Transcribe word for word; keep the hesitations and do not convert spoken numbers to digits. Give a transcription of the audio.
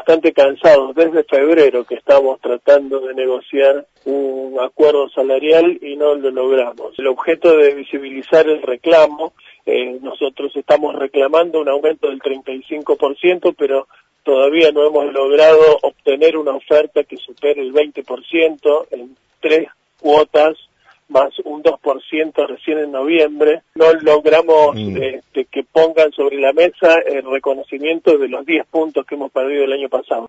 bastante cansados desde febrero que estamos tratando de negociar un acuerdo salarial y no lo logramos. El objeto de visibilizar el reclamo, eh, nosotros estamos reclamando un aumento del treinta y cinco por ciento, pero todavía no hemos logrado obtener una oferta que supere el veinte por ciento en tres cuotas, más un dos por ciento recién en noviembre. No logramos mm. este, que pongan sobre la mesa el reconocimiento de los diez puntos que hemos perdido el año pasado.